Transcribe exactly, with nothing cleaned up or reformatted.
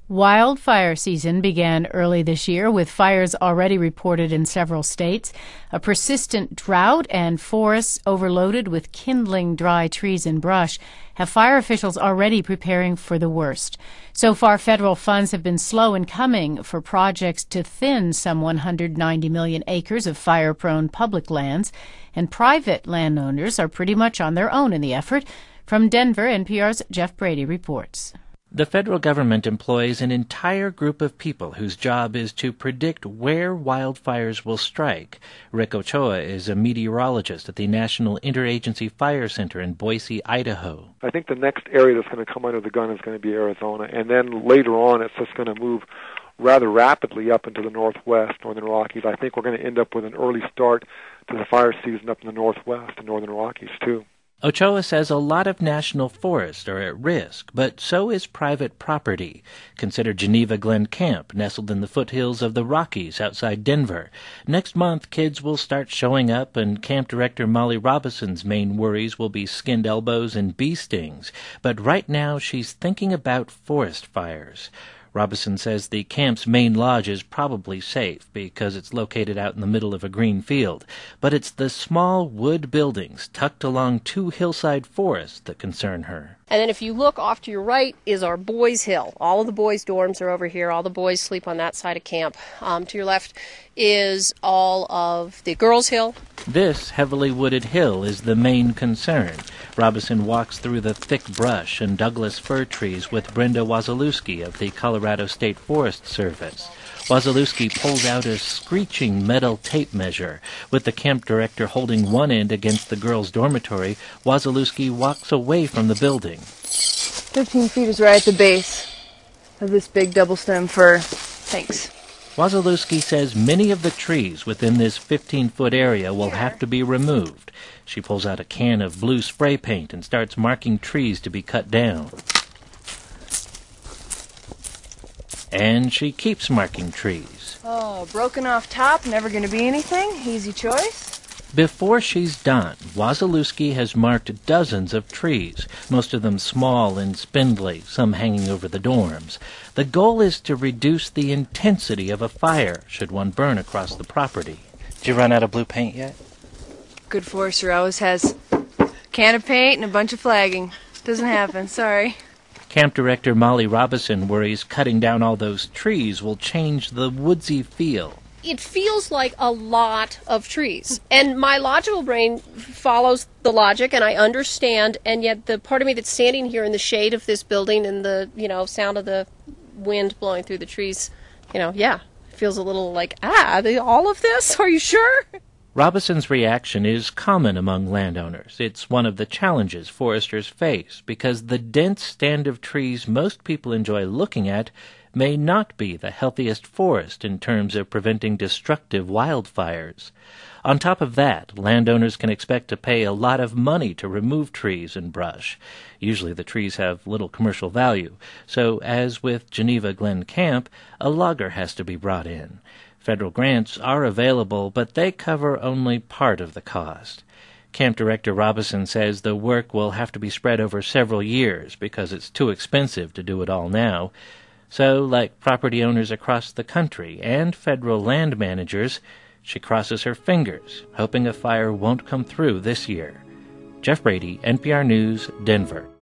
Wildfire season began early this year, with fires already reported in several states. A persistent drought and forests overloaded with kindling dry trees and brush have fire officials already preparing for the worst. So far, federal funds have been slow in coming for projects to thin some one hundred ninety million acres of fire-prone public lands, and private landowners are pretty much on their own in the effort. From Denver, N P R's Jeff Brady reports. The federal government employs an entire group of people whose job is to predict where wildfires will strike. Rick Ochoa is a meteorologist at the National Interagency Fire Center in Boise, Idaho. I think the next area that's going to come under the gun is going to be Arizona, and then later on it's just going to move rather rapidly up into the northwest, northern Rockies. I think we're going to end up with an early start to the fire season up in the northwest and northern Rockies, too. Ochoa says a lot of national forests are at risk, but so is private property. Consider Geneva Glen Camp, nestled in the foothills of the Rockies outside Denver. Next month, kids will start showing up, and camp director Molly Robison's main worries will be skinned elbows and bee stings. But right now, she's thinking about forest fires. Robison says the camp's main lodge is probably safe because it's located out in the middle of a green field, but it's the small wood buildings tucked along two hillside forests that concern her. And then if you look off to your right is our boys' hill. All of the boys' dorms are over here. All the boys sleep on that side of camp. Um, to your left is all of the girls' hill. This heavily wooded hill is the main concern. Robison walks through the thick brush and Douglas fir trees with Brenda Wazalewski of the Colorado State Forest Service. Wazalewski pulls out a screeching metal tape measure. With the camp director holding one end against the girls' dormitory, Wazalewski walks away from the building. Fifteen feet is right at the base of this big double-stem fir. Thanks. Wazalewski says many of the trees within this fifteen-foot area will have to be removed. She pulls out a can of blue spray paint and starts marking trees to be cut down. And she keeps marking trees. Oh, broken off top, never going to be anything. Easy choice. Before she's done, Wazalewski has marked dozens of trees, most of them small and spindly, some hanging over the dorms. The goal is to reduce the intensity of a fire should one burn across the property. Did you run out of blue paint yet? Good forester always has a can of paint and a bunch of flagging. Doesn't happen, sorry. Camp director Molly Robison worries cutting down all those trees will change the woodsy feel. It feels like a lot of trees. And my logical brain follows the logic, and I understand, and yet the part of me that's standing here in the shade of this building and the, you know, sound of the wind blowing through the trees, you know, yeah, feels a little like, ah, they, all of this? Are you sure? Robison's reaction is common among landowners. It's one of the challenges foresters face because the dense stand of trees most people enjoy looking at may not be the healthiest forest in terms of preventing destructive wildfires. On top of that, landowners can expect to pay a lot of money to remove trees and brush. Usually the trees have little commercial value, so as with Geneva Glen Camp, a logger has to be brought in. Federal grants are available, but they cover only part of the cost. Camp Director Robison says the work will have to be spread over several years because it's too expensive to do it all now. So, like property owners across the country and federal land managers, she crosses her fingers, hoping a fire won't come through this year. Jeff Brady, N P R News, Denver.